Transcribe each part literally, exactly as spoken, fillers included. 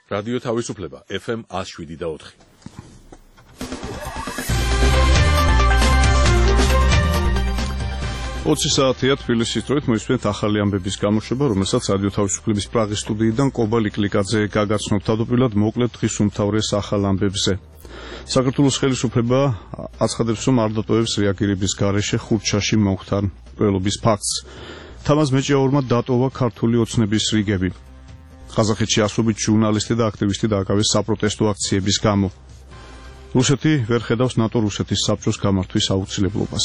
რადიო თავისუფლება ეფ ემ one oh seven და four. ოცი საათია თბილისის დროით მოისმენთ ახალი ამბების გამოშვება, რომელსაც რადიო თავისუფლების პრაღის სტუდიიდან კობალი კლიკაძე გაგაცნობ. თავდაპირველად მოკლედ დღის უმთავრეს ახალ ამბებზე. საქართველოს ხელისუფლება აცხადებს, რომ არ დატოვებს რეაგირების გარეშე ხურჩაში მომხდარ მკვლელობის ფაქტს. თამაზ მეჭიაურმა დატოვა ქართული ოცნების რიგები. ყაზახეთში ასობით ჟურნალისტი და აქტივისტი დააკავეს საპროტესტო აქციების გამო. რუსეთი ვერ ხედავს ნატო-რუსეთის საბჭოს გამართვის აუცილებლობას.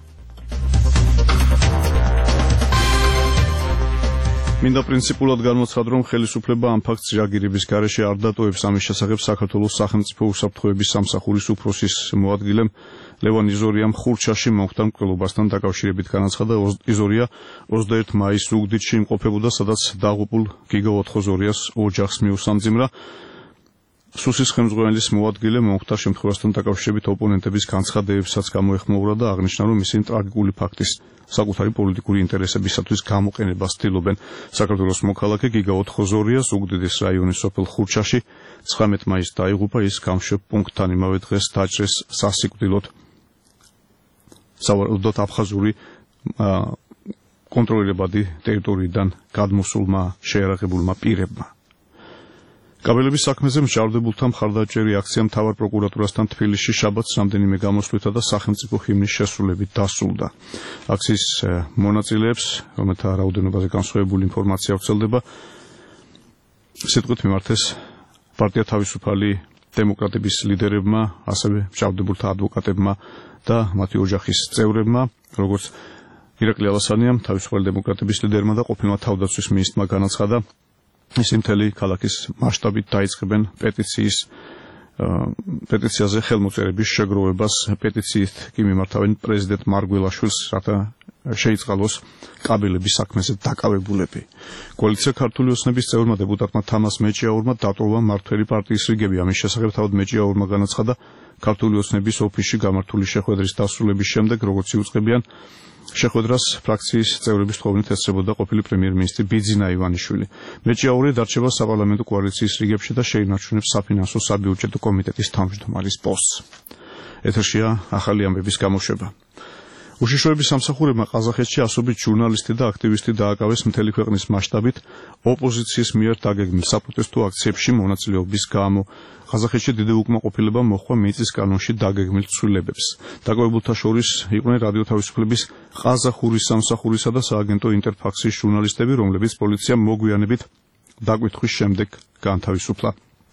მინდა პრინციპულად განმოცხადო, რომ ხელისუფლება ამ ფაქტს რეაგირების გარეშე არ დატოვებს. ამის შესახებ საქართველოს სახელმწიფო უსაფრთხოების სამსახურის უფროსის მოადგილემ ლევან იზორიამ ხურჩაში მომხდარ მკვლელობასთან დაკავშირებით განაცხადა. იზორია ოცდაერთი მაისს ზუგდიდში იმყოფებოდა, სადაც დაღუპულ გიგა ოთხოზორიას ოჯახს მიუსამძიმრა. სუსის ხელმძღვანელის მოადგილე მომხდარ შემთხვევასთან დაკავშირებით ოპონენტების განცხადებებსაც გამოეხმაურა და აღნიშნა, რომ ისინი ტრაგიკული ფაქტის საკუთარი პოლიტიკური ინტერესებისათვის გამოყენებას ცდილობენ. საქართველოს მოქალაქე გიგა ოთხოზორია ზუგდიდის რაიონის სოფელ ხურჩაში ცხრამეტი მაისს დაიღუპა. ის გამშვებ პუნქტთან იმავე დღეს დაჭრეს სასიკვდილოდ სავარაუდოდ აფხაზური კონტროლირებადი ტერიტორიიდან გადმოსულმა შეიარაღებულმა პირებმა. კაბელების საქმეზე მსჯავრდებულთა მხარდაჭერი აქცია მთავარ პროკურატურასთან თბილისში შაბათს რამდენიმე გამოსვლითა და სახელმწიფო ჰიმნის შესრულებით დასრულდა. აქციის მონაწილეებს, რომელთა რაოდენობაზე განსხვავებული ინფორმაცია ვრცელდება, სიტყვით მიმართეს პარტია თავისუფალი დემოკრატების ლიდერებმა, ასევე მსჯავრდებულთა ადვოკატებმა და მათი ოჯახის წევრებმა, როგორც ირაკლი ალასანიამ, თავისუფალი დემოკრატების ლიდერმა და ყოფილმა თავდაცვის მინისტრმა განაცხადა, ისინი მთელი ქალაქის მასშტაბით დაიწყებენ პეტიციის პეტიციაზე ხელმოწერების შეგროვებას. პეტიციით კი მიმართავენ პრეზიდენტ მარგველაშვილს, რათა შეიწყალოს კაბელების საქმეზე დაკავებულები. კოალიცია ქართული ოცნების წევრმა დეპუტატმა თამაზ მეჭიაურმა დატოვა მართველი პარტიის რიგები. ამის შესახებ თავად მეჭიაურმა განაცხადა, ქართული ოცნების ოფისში გამართული შეხვედრის დასრულების შემდეგ, როგორც იუწყებიან, შეხვედრას ფრაქციის წევრების თხოვნით ესწრებოდა ყოფილი პრემიერ-მინისტრი ბიძინა ივანიშვილი. მეჭიაური დარჩება საპარლამენტო კოალიციის რიგებში და შეინარჩუნებს საფინანსო საბიუჯეტო კომიტეტის თავმჯდომარის პოსტს. ეთერშია ახალი ამბების გამოშვება. უშიშროების სამსახურებმა ყაზახეთში ასობით ჟურნალისტი და აქტივისტი დააკავეს მთელი ქვეყნის მასშტაბით ოპოზიციის მიერ დაგეგმილ საპროტესტო აქციებში მონაწილეობის გამო. ყაზახეთში დიდი უკმაყოფილება მოჰყვა მიწის კანონში დაგეგმილ ცვლილებებს. დაკავებულთა შორის იყვნენ რადიო თავისუფლების ყაზახური სამსახურისა და სააგენტო ინტერფაქსის ჟურნალისტები, რომლებიც პოლიციამ მოგვიანებით დაკვითხვის შემდეგ განთავისუფლა.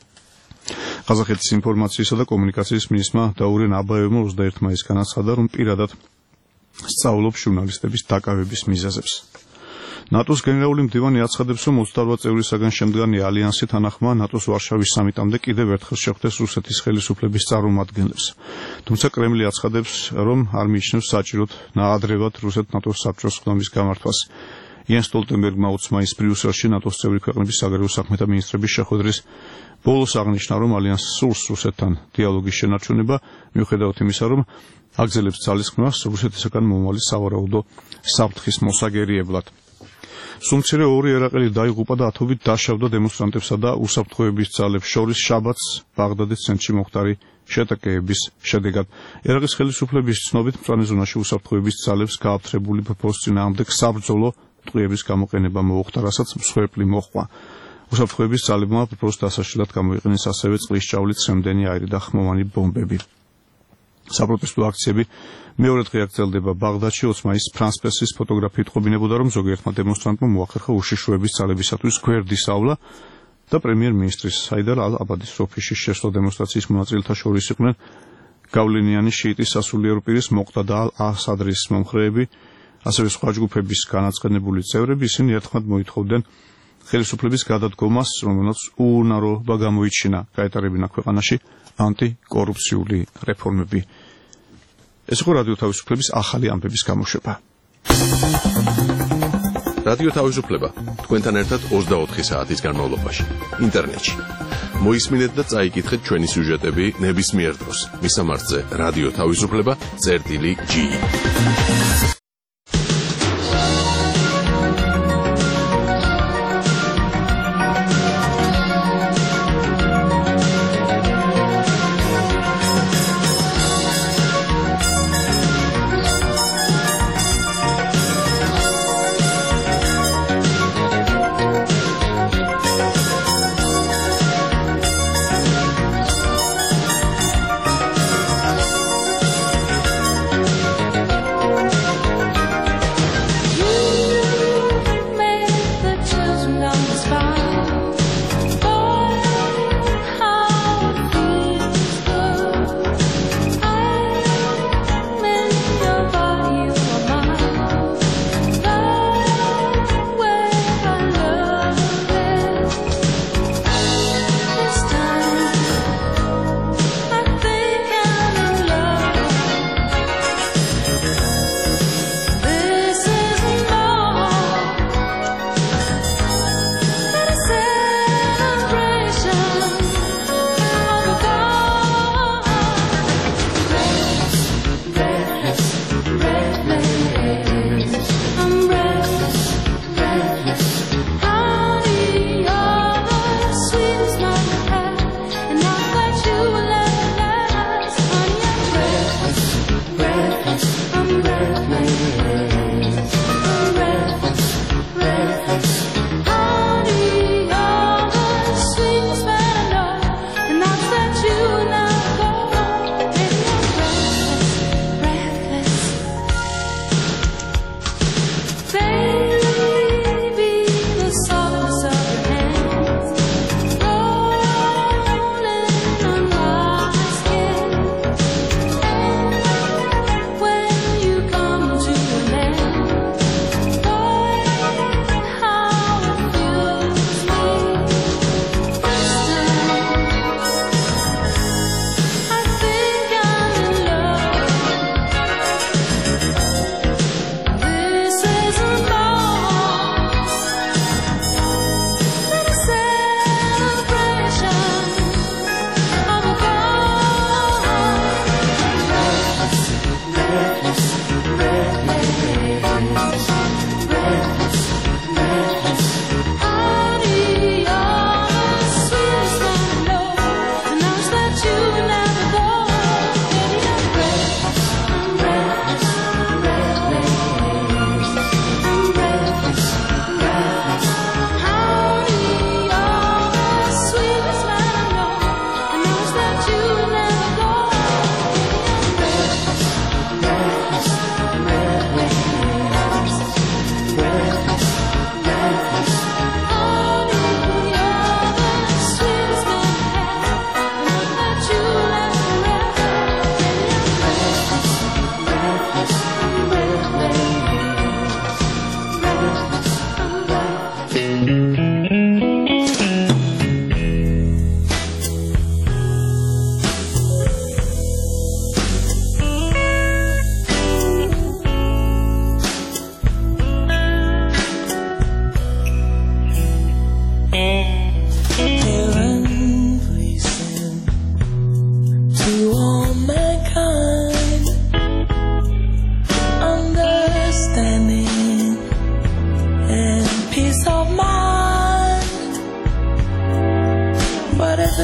ყაზახეთის ინფორმაციისა და კომუნიკაციის მინისტრმა დაურენ აბაევმა ოცდაერთი მაისს განაცხადა, რომ პირადად სწავლობს ჟურნალისტების დაკავების მიზეზებს. ნატოს გენერალური მდივანი აცხადებს, რომ ოცდაორ წევრისაგან შემდგარი ალიანსი თანახმა ნატოს ვარშავის სამიტამდე კიდევ ერთხელ შეხვდეს რუსეთის ხელისუფლების წარმომადგენლებს. თუმცა კრემლი აცხადებს, რომ არ მიიჩნევს საჭიროდ ნაადრევად რუსეთ-ნატოს საბჭოს ხდომის გამართვას. იენ სტოლტენბერგმა ოცი მაისს ბრიუსელში ნატოს წევრი ქვეყნების საგარეო საქმეთა მინისტრების შეხვედრის ბოლოს აღნიშნა, რომ ალიანსი სურს რუსეთთან დიალოგის შენარჩუნება, მიუხედავად იმისა, რომ აგზელებს ძალისხმევას რუსეთისაგან მომავალი სავარაუდო საფრთხის მოსაგერიებლად. სუმცირე ორი ერაყელი დაიღუპა და ათობით დაშავდა დემონსტრანტებსა და უსაფრთხოების ძალებს შორის შაბათს ბაღდადის ცენტრში მომხდარი შეტაკეების შედეგად. ერაყის ხელისუფლების ცნობით მწვანე ზონაში უსაფრთხოების ძალებს გააფთრებული ფფოს წინააღმდეგ საბრძოლო ტყვიების გამოყენება მოუხდა, რასაც მსხვერპლი მოჰყვა. უსაფრთხოების ძალებმა ფფოს დასაშლად გამოიყენეს ასევე წყლის ჭავლით სრემდენი აირი და ხმოვანი ბომბები. საპროტესტო აქციები მეორე დღე აგრძელდება ბაღდადში. ოცი მაისს ფრანს პრესის ფოტოგრაფიით ყოფინებოდა, რომ ზოგიერთმა დემონსტრანტმა მოახერხა უშიშროების ძალებისათვის გვერდის ავლა და პრემიერ-მინისტრის საიდარ ალ-აბადის ოფისში შესვლა. დემონსტრაციის მონაწილეთა შორის იყვნენ გავლენიანი შიიტის სასულიერო პირის მოყდა და ალ-ასადრის მომხრეები, ასევე სხვა ჯგუფების განაცხადებული წევრები. ისინი ერთხმად მოითხოვდნენ ხელისუფლების გადადგომას, რომელსაც უუნარობა გამოიჩინა გაეტარებინა ქვეყანაში ანტიკორუფციული რეფორმები. ეს იყო რადიო თავისუფლების ახალი ამბების გამოშვება. რადიო თავისუფლება თქვენთან ერთად ოცდაოთხი საათის განმავლობაში ინტერნეტში. მოისმინეთ და წაიკითხეთ ჩვენი სიუჟეტები ნებისმიერ დროს. მისამართზე რადიო თავისუფლება წერტილი ჯი.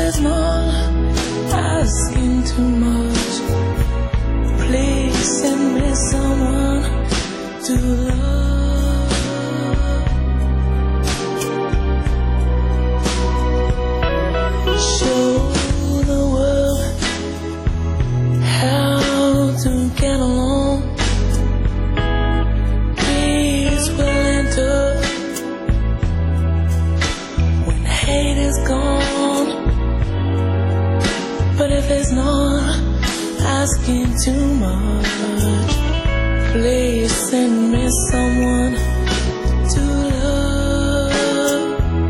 it's not asking too much, please send me someone to love. Show the world how to get along. Peace will enter when hate is gone. But if it's not asking too much, please send me someone to love.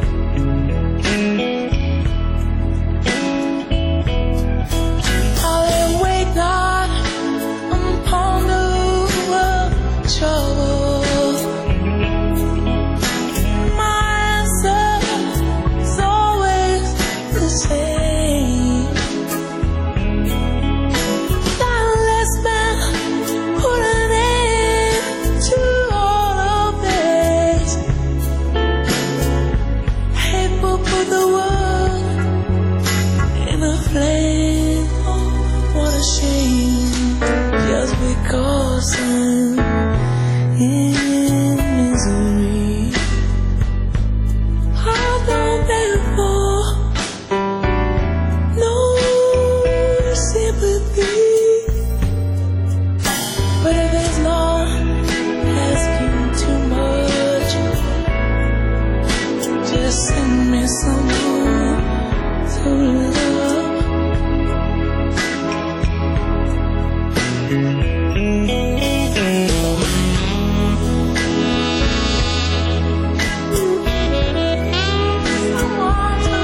I'll lay awake night and ponder over trouble. My answer is always the same. Now let's put an end to all of this. Hate will put the world in a flame. Oh, what a shame. Just because I'm in misery, I don't beg for no sympathy. But if it's not asking too much, just send me someone to love. Someone to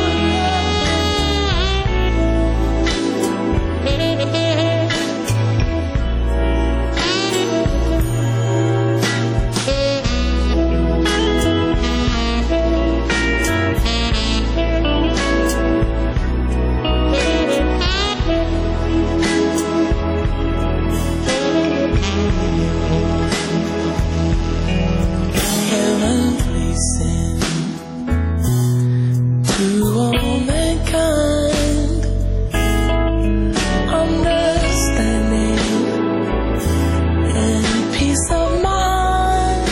Heaven, please send to all mankind understanding and peace of mind.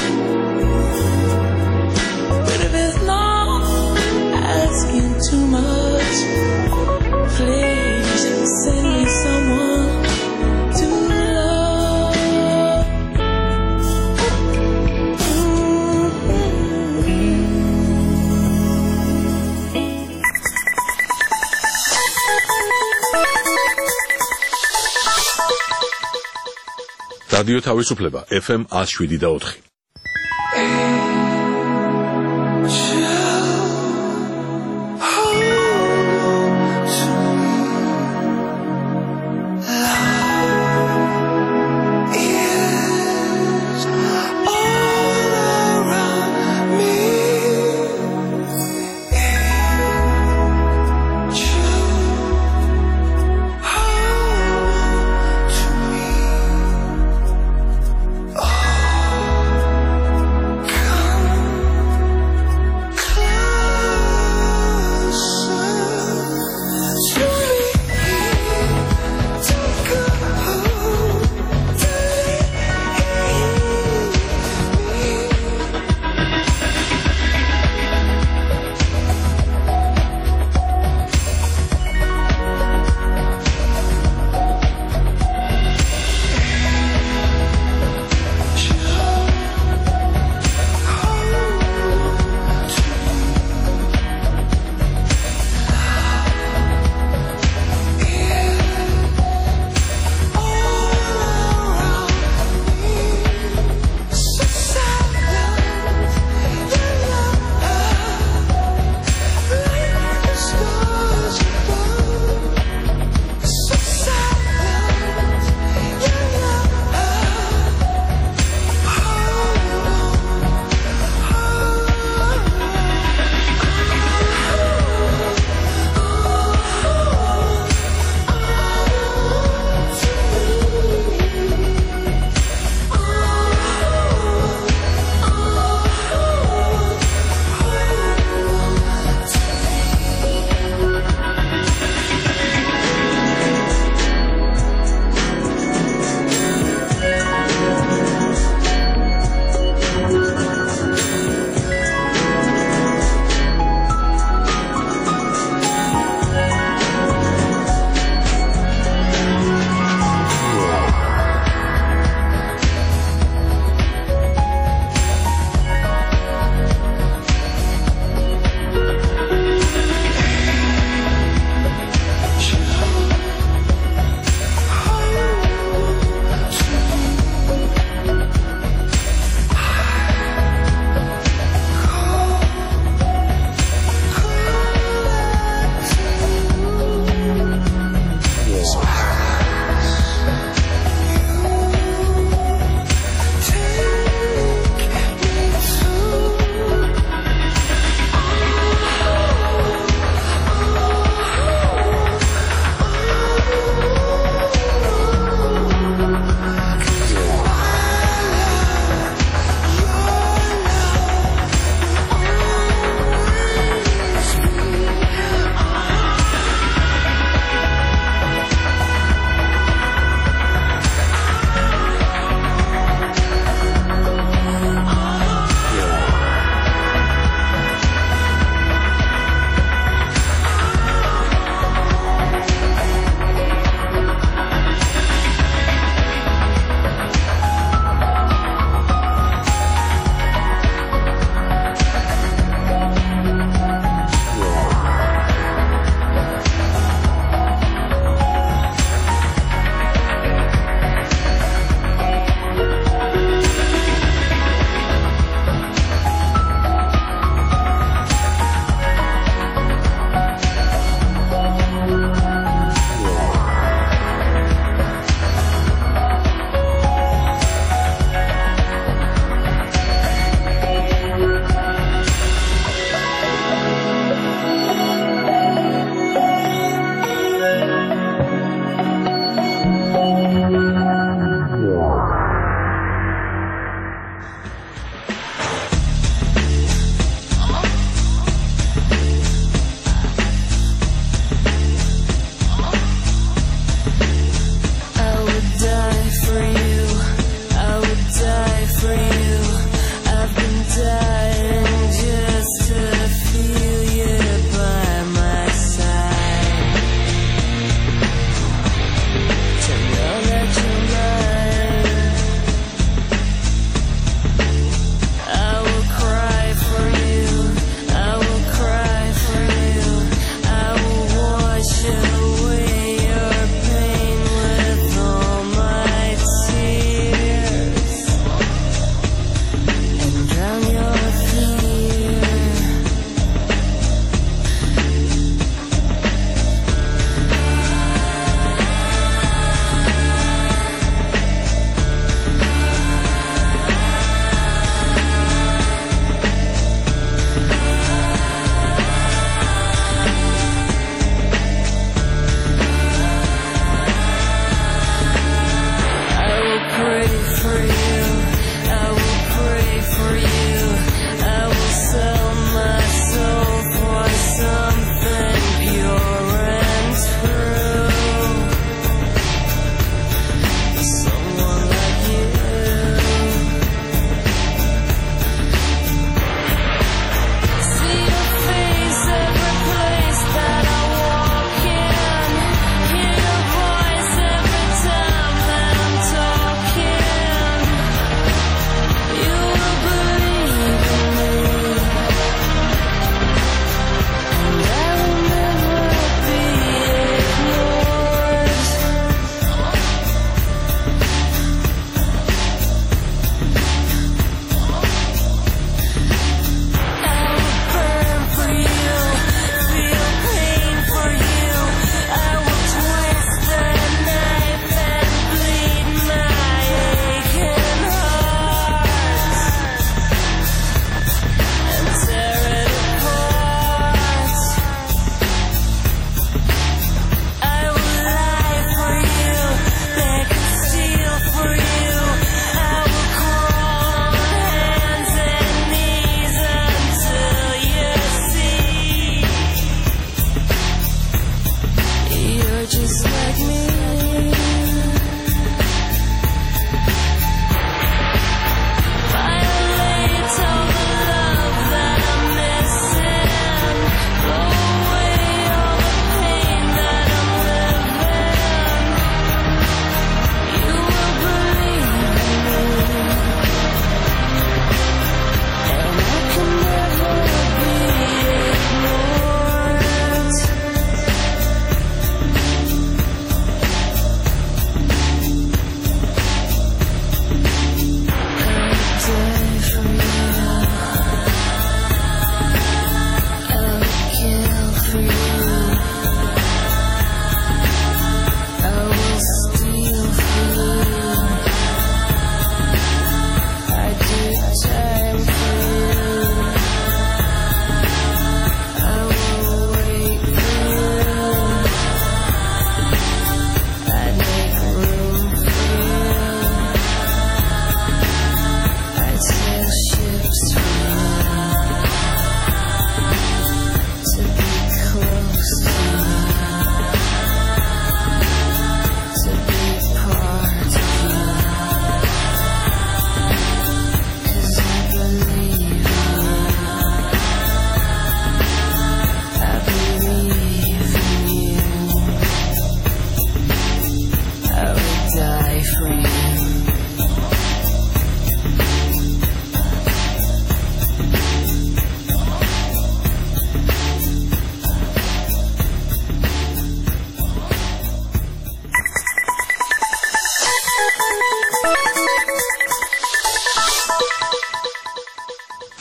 But if it's not asking too much, please send me someone to love. რადიო თავისუფლება ეფ ემ one oh seven და four. Oh,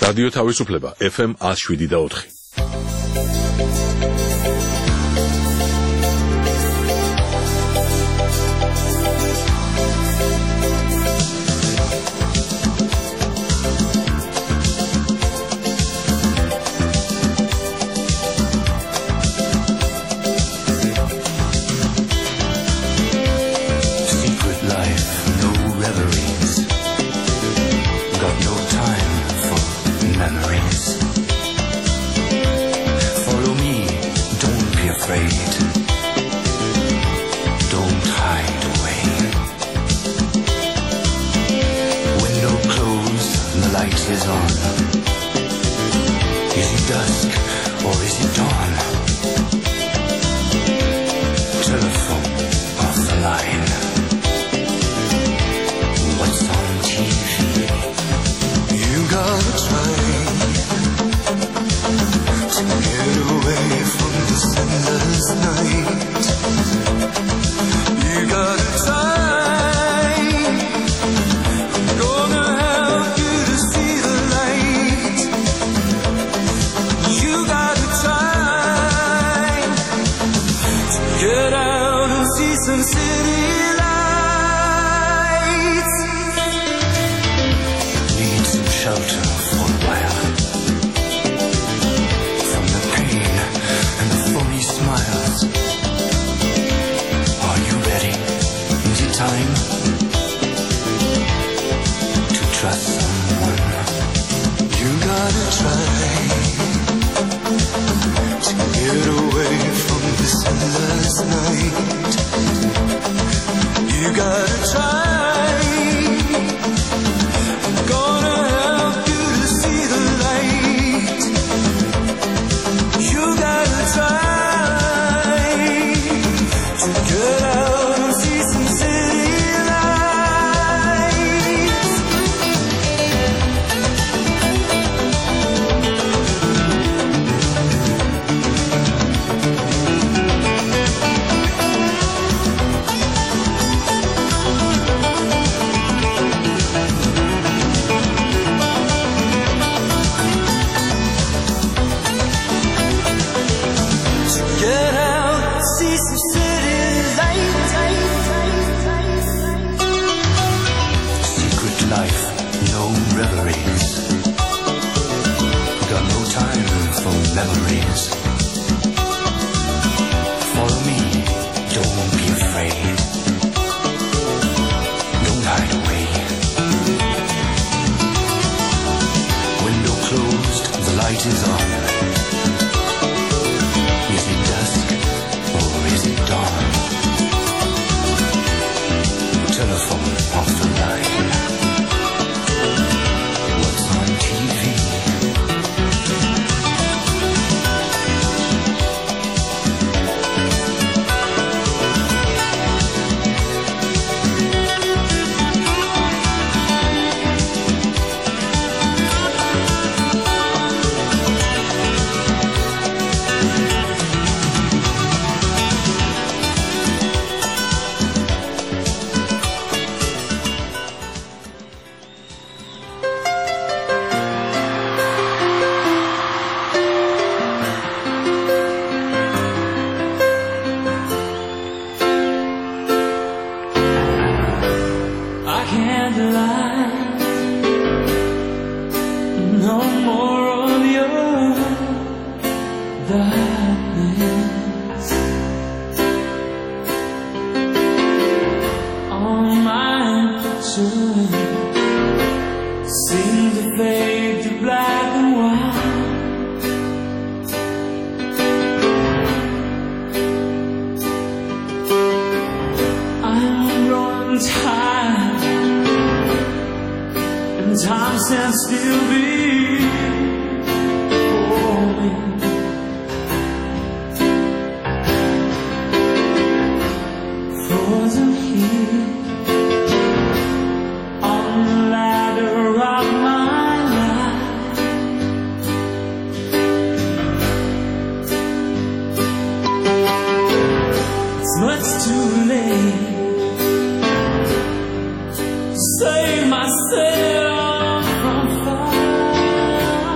რადიო თავისუფლება ეფ ემ one oh seven და four. Save myself from fire.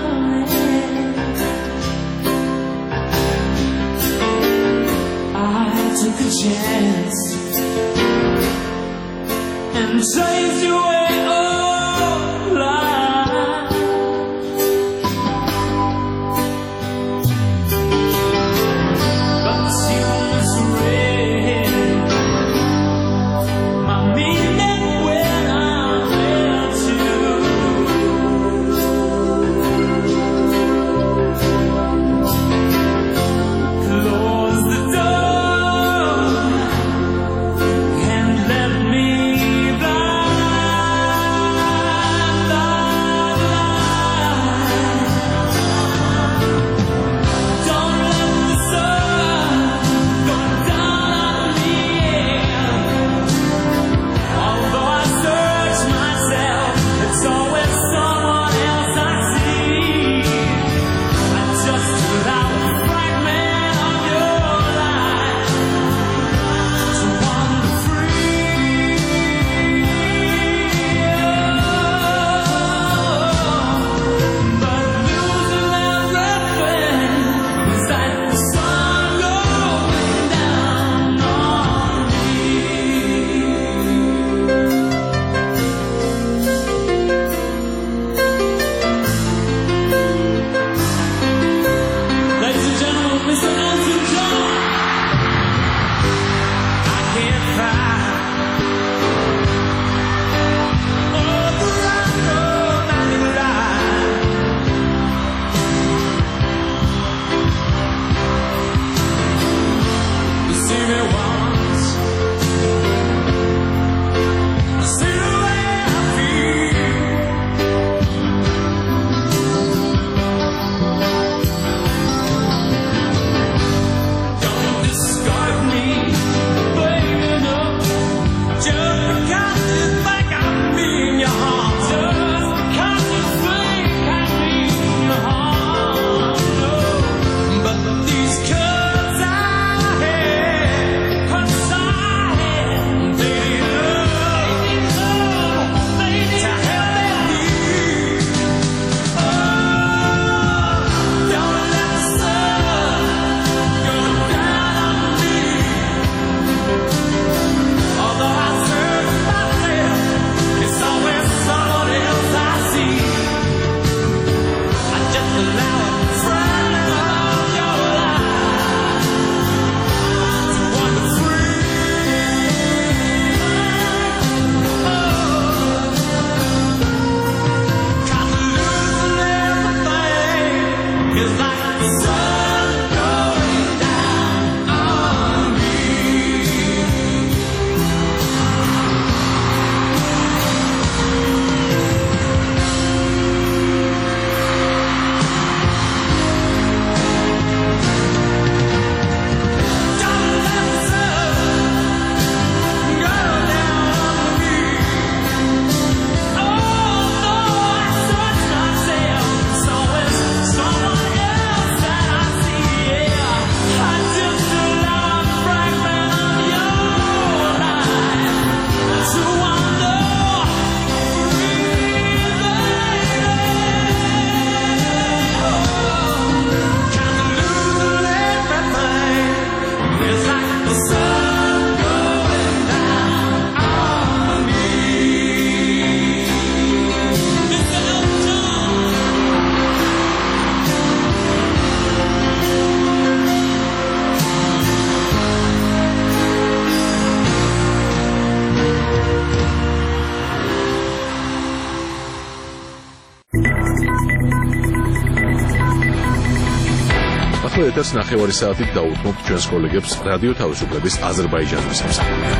ახლა ეთერს ნახევარი საათით დაუთმობთ ჩვენს კოლეგებს რადიო თავისუფლების აზერბაიჯანის სამსახურში.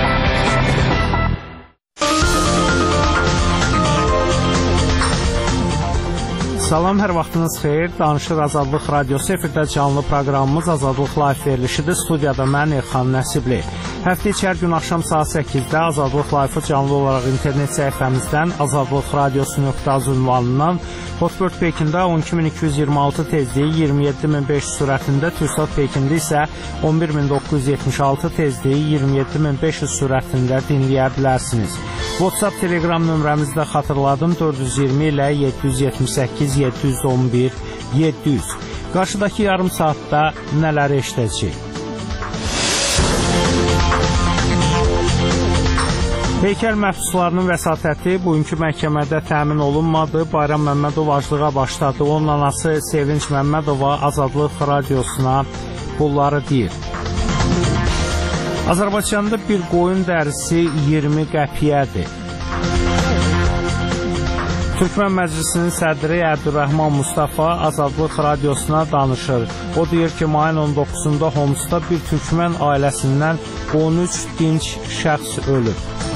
Salam, hər vaxtınız xeyir. Danışır Azadlıq Radiosu, efirdə canlı proqramımız Azadlıq Live verilişidir. Studiyada mən Elxan Nəsibli. Həftə içi hər gün axşam saat səkkizdə Azadlıq Live-ı canlı olaraq internet səhifəmizdən azadlıq radiosu nöqtə az ünvanından Hotbird Pekində on iki min iki yüz iyirmi altı tezliyi iyirmi yeddi min beş yüz sürətində, Türksat Pekində isə on bir min doqquz yüz yetmiş altı tezliyi iyirmi yeddi min beş yüz sürətində dinləyə bilərsiniz. WhatsApp, Telegram nömrəmizi də xatırladım, dörd yüz iyirmi ilə yeddi yüz yetmiş səkkiz yeddi yüz on bir yeddi yüz. Qarşıdakı yarım saatda nələri eşidəcəyik? Heykəl məhbuslarının vəsatəti bugünkü məhkəmədə təmin olunmadı. Bayram Məmmədov aclığa başladı. Onun anası Sevinç Məmmədova Azadlıq Radiosuna bunları deyir. Azərbaycanda bir qoyun dərisi iyirmi qəpiyədir. Türkmen Məclisinin sədri Əbdürrəhman Mustafa Azadlıq Radiosuna danışır. O deyir ki, mayın on doqquzunda Homsda bir Türkmen ailəsindən on üç dinc şəxs ölüb.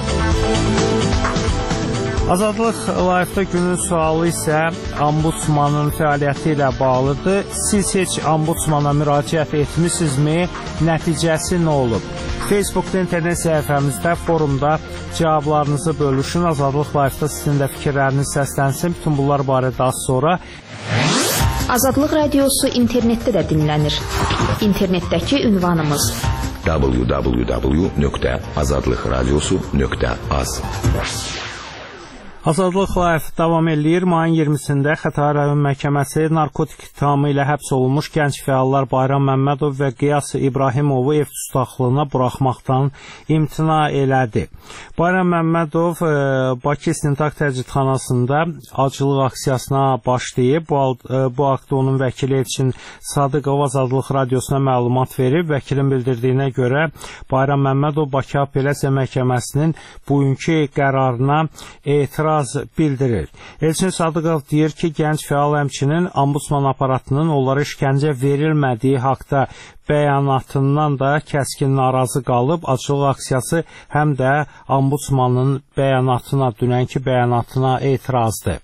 Azadlıq Live-da günün sualı isə Ombudsmanın fəaliyyəti ilə bağlıdır. Siz heç Ombudsmana müraciət etmisinizmi? Nəticəsi nə olub? Facebookda, internet səhifəmizdə, forumda cavablarınızı bölüşün. Azadlıq Live-da sizin də fikirləriniz səslənsin. Bütün bunlar barədə az sonra. Azadlıq Radiosu internetdə də dinlənir. İnternetdəki ünvanımız w w w nöqtə azadlıq radiosu nöqtə az. Azadlıq Live davam eləyir. Mayın iyirmisində Xətai rayon məhkəməsi narkotik ittihamı ilə həbs olunmuş gənc fəallar Bayram Məmmədov və Qiyas İbrahimovu ev tutaqlığına buraxmaqdan imtina elədi. Bayram Məmmədov e, Bakı İstintaq Təcridxanasında acılıq aksiyasına başlayıb. Bu, e, bu haqda onun vəkili Elçin Sadıqov Azadlıq Radiosuna məlumat verib. Vəkilin bildirdiyinə görə Bayram Məmmədov Bakı Apellyasiya Məhkəməsinin bugünkü qərarına etiraz bildirir. Elçin Sadıqov deyir ki, gənc fəal həmçinin Ombudsman aparatının onlara işgəncə verilmədiyi haqda bəyanatından da kəskin narazı qalıb. Acılıq aksiyası həm də Ombudsmanın bəyanatına, dünənki bəyanatına etirazdır.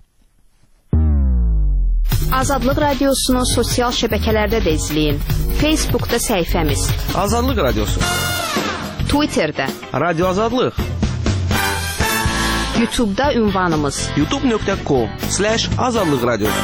Azadlıq Radiosunu sosial şəbəkələrdə də izləyin. Facebookda səhifəmiz Azadlıq Radiosu, Twitterdə Radio Azadlıq, YouTube'da ünvanımız youtube nöqtə com slash azadlıq radiosu.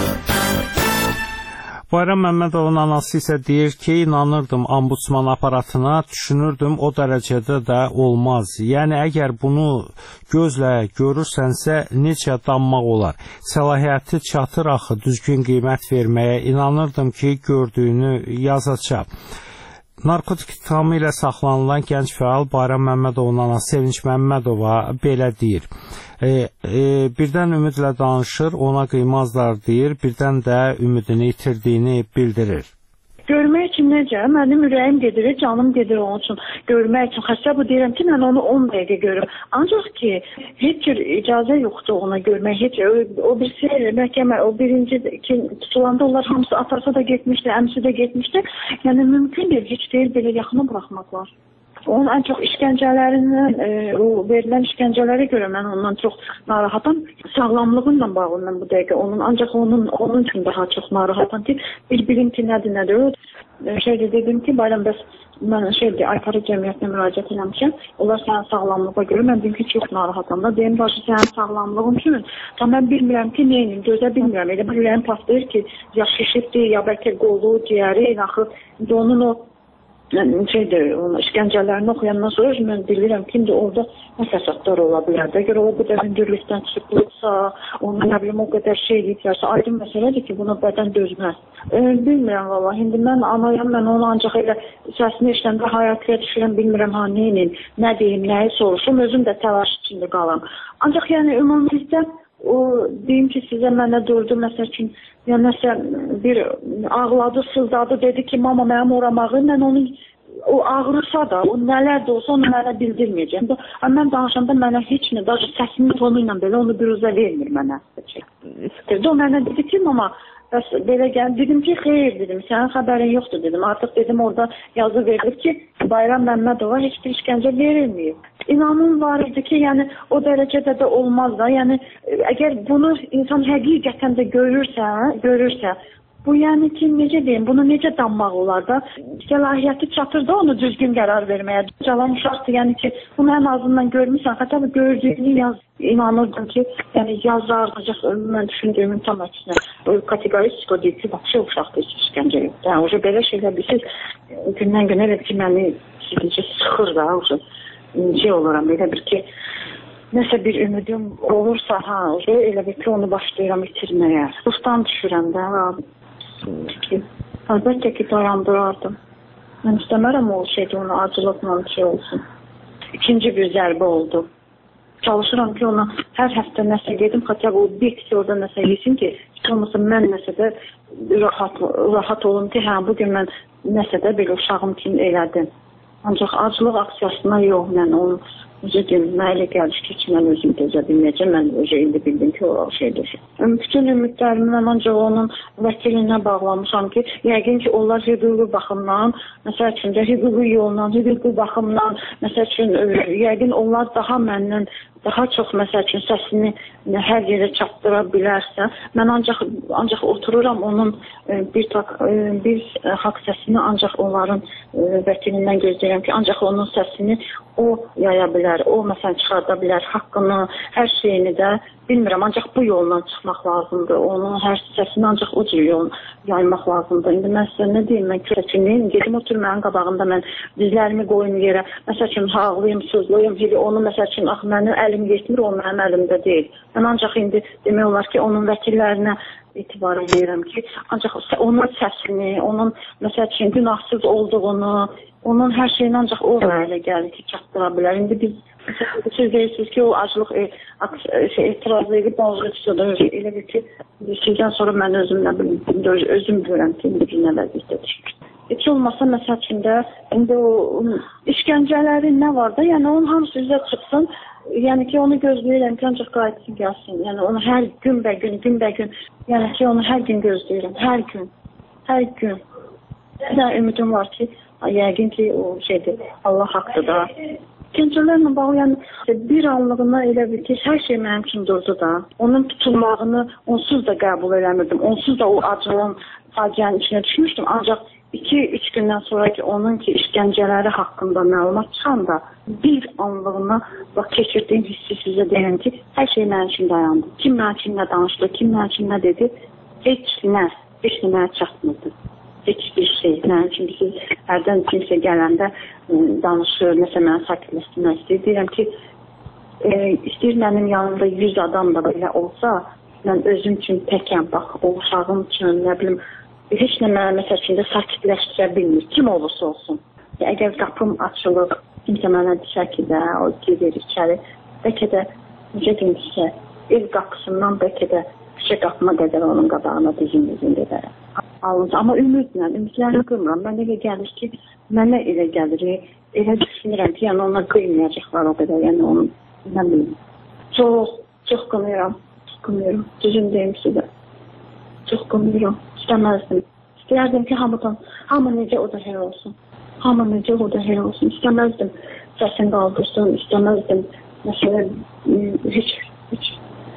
Bayram Məmmədovun anası isə deyir ki, inanırdım Ombudsman aparatına, düşünürdüm o dərəcədə də olmaz. Yəni, əgər bunu gözlə görürsənsə, necə danmaq olar? Səlahiyyəti çatır axı düzgün qiymət verməyə. İnanırdım ki, gördüyünü yazacaq. Narkotik ittihamı ilə saxlanılan gənc fəal Bayram Məmmədovun anası Sevinç Məmmədova belə deyir. E, e, birdən ümidlə danışır, ona qıymazlar deyir, birdən də ümidini itirdiyini bildirir. Görmək üçün necə? Mənim ürəyim gedir, canım gedir onun üçün. Görmək üçün xəstə bu deyirəm ki, mən onu on dəqiqə görüm. Ancaq ki, heç bir icazə yoxdur ona görmək. Heç o, o birisi məhkəmə, o birinci ki, tutulanda onlar hamısı atası da getmişdi, əmsi də getmişdi. Yəni mümkün deyil, heç deyil belə yaxına buraxmaqlar. Onun ən çox işgəncələrindən, e, o verilən işgəncələrə görə mən ondan çox narahatam. Sağlamlığıyla bağlı mən bu dəqiqə onun, ancaq onun onun üçün daha çox narahatam ki, bir bilim ki, nədir, nədir. Şeydə dedim ki, Bayram, bəs mən şeydə Aykarı cəmiyyətinə müraciət eləmişəm. Onlar sənin sağlamlığa görə, mən deyim ki, çox narahatam da. Deyim, başı sənin sağlamlığın üçün. Tam mən bilmirəm ki, neyim, gözə bilmirəm. Elə bir ürəyim patlayır ki, ya şişibdir, ya bəlkə qolu, ciyəri, axı onun o şeydir, onun işgəncələrini oxuyandan sonra mən bilirəm ki, indi orada nə fəsadlar ola bilər. Əgər o qədər hündürlükdən çıxıbsa, onu nə bilim o qədər şey edərsə, aydın məsələdir ki, buna bədən dözməz. E, bilmirəm valla, indi mən anayam, mən onu ancaq elə səsini işləndə hayatlıya düşürəm, bilmirəm ha, neyin, nə deyim, nəyi soruşum, özüm də təlaş içində qalam. Ancaq yəni ümumilikdə o deyim ki, sizə mənə durdu, məsəl üçün, yəni nəsə bir ağladı, sızdadı, dedi ki, mama mənim oramağı, mən onu o ağrısa da, o nələr də olsa onu mənə bildirməyəcəm. Mən danışanda mənə heç nə, daha səsimin tonu ilə belə onu büruzə vermir mənə. O mənə dedi ki, mama, bəs belə gəl, dedim ki, xeyr dedim, sənin xəbərin yoxdur dedim. Artıq dedim, orada yazı verilib ki, Bayram Məmmədova heç bir işgəncə verilməyib. İnanım var idi ki, yəni o dərəcədə də olmaz da, yəni əgər bunu insan həqiqətən də görürsə, görürsə, bu yəni ki, necə deyim, bunu necə danmaq olar da, səlahiyyəti çatır da onu düzgün qərar verməyə. Cavan uşaqdır, yəni ki, bunu ən azından görmüsən, hətta gördüyünü yaz, inanırdım ki, yəni yazaracaq, mən düşündüyümün tam əksinə, kategoristik o deyil ki, baxşı uşaqdır, heç işgəncə yoxdur. Yəni, oca belə şeylər bilsiniz, gündən günə elə ki, məni sizcə sıxır da, oca şey oluram, elə bir ki, nəsə bir ümidim olursa, ha, oca elə bir ki, onu başlayıram itirməyə. Rusdan düşürəm də, ki, əlbəttə ki, dayandırardım. Mən istəmərəm o şeydə ona acılıqla şey olsun. İkinci bir zərbə oldu. Çalışıram ki, ona hər həftə nəsə gedim, xətə o bir kişi orada nəsə yesin ki, heç olmasa mən nəsə də rahat, rahat olum ki, hə, bugün mən nəsə də belə uşağım kimi elədim. Ancaq acılıq aksiyasına yox, mən onu necə deyim, mən elə gəliş ki, mən özüm dözə bilməyəcəm, mən özə indi bildim ki, o şeydir. Bütün ümidlərimi mən ancaq onun vəkilinə bağlamışam ki, yəqin ki, onlar hüquqi baxımdan, məsəl üçün də hüquqi yolla, hüquqi baxımdan, məsəl üçün, yəqin onlar daha məndən daha çox, məsəl üçün, səsini hər yerə çatdıra bilərsə, mən ancaq, ancaq otururam onun bir, tak, bir haqq səsini ancaq onların vəkilindən gözləyirəm ki, ancaq onun səsini o yaya bilər, o məsələn çıxarda bilər, haqqını, hər şeyini də bilmirəm, ancaq bu yolla çıxmaq lazımdır, onun hər səsini ancaq o cür yol yaymaq lazımdır. İndi mən sizə nə deyim, mən kürəkçiyim, gedim otur mənim qabağında, mən dizlərimi qoyum yerə, məsəl üçün ağlayım, sözlüyüm, onu məsəl üçün, ax, mənim əlim yetmir, o mənim əlimdə deyil. Mən ancaq indi demək olar ki, onun vəkillərinə etibar edirəm ki, ancaq onun səsini, onun məsəl üçün günahsız olduğunu, onun hər şeyini ancaq o elə gəlir ki, çatdıra bilər. İndi biz, siz deyirsiniz ki, o aclıq e, şey, etirazlı edib, bağlı tutuyordur. Elə bir ki, sizdən sonra mən özüm nə bilim, özüm görəm ki, bir nə vəziyyətdə düşür. Heç olmasa, məsəl üçün də, indi o işgəncələri nə var da, yəni onun hamısı üzə çıxsın, yəni ki, onu gözləyirəm ki, ancaq qayıtsın, gəlsin. Yəni onu hər gün bə gün, gün bə gün, yəni ki, onu hər gün gözləyirəm, hər gün, hər gün. Bir də ümidim var ki, yəqin ki, o şeydir, Allah haqqdır da. Gəncələrlə bağlı, yəni bir anlığına elə bir ki, hər şey mənim üçün durdu da. Onun tutulmağını onsuz da qəbul eləmirdim, onsuz da o acılığın faciənin içine düşmüşdüm. Ancaq iki üç gündən sonra ki, onun ki, işgəncələri haqqında məlumat çıxanda bir anlığına bax, keçirdiyim hissi sizə deyəm ki, hər şey mənim üçün dayandı. Kim mənim üçün nə danışdı, kim mənim üçün nə dedi, heç nə, heç nə mənə çatmırdı. Heç bir şey, mənim üçün siz hərdən kimsə gələndə danışır, nəsə mənə sakitləşdirmək istəyir. Deyirəm ki, e, istəyir mənim yanımda yüz adam da belə olsa, mən özüm üçün təkəm, bax, o uşağım üçün, nə bilim, heç nə mənə məsəl üçün də sakitləşdirə bilmir, kim olursa olsun. Əgər qapım açılır, kimsə mənə düşər ki də, o gedir içəri, bəlkə də, necə deyim sizə, ev qapısından bəlkə də küçə qapıma qədər onun qabağına dizim dizim gedərəm. Alınca. Amma ümidlə, ümidlərini qırmıram. Mən elə gəlir ki, mənə elə gəlir, elə düşünürəm ki, yəni ona qıymayacaqlar o qədər, yəni onu, nə bileyim. Çox, çox qınıram, çox qınıram, düzün deyim sizə. Çox qınıram, istəməzdim. İstəyərdim ki, hamıdan, hamı necə o da hər olsun. Hamı necə o da hər olsun. İstəməzdim səsini qaldırsın, istəməzdim, məsələn, heç, heç.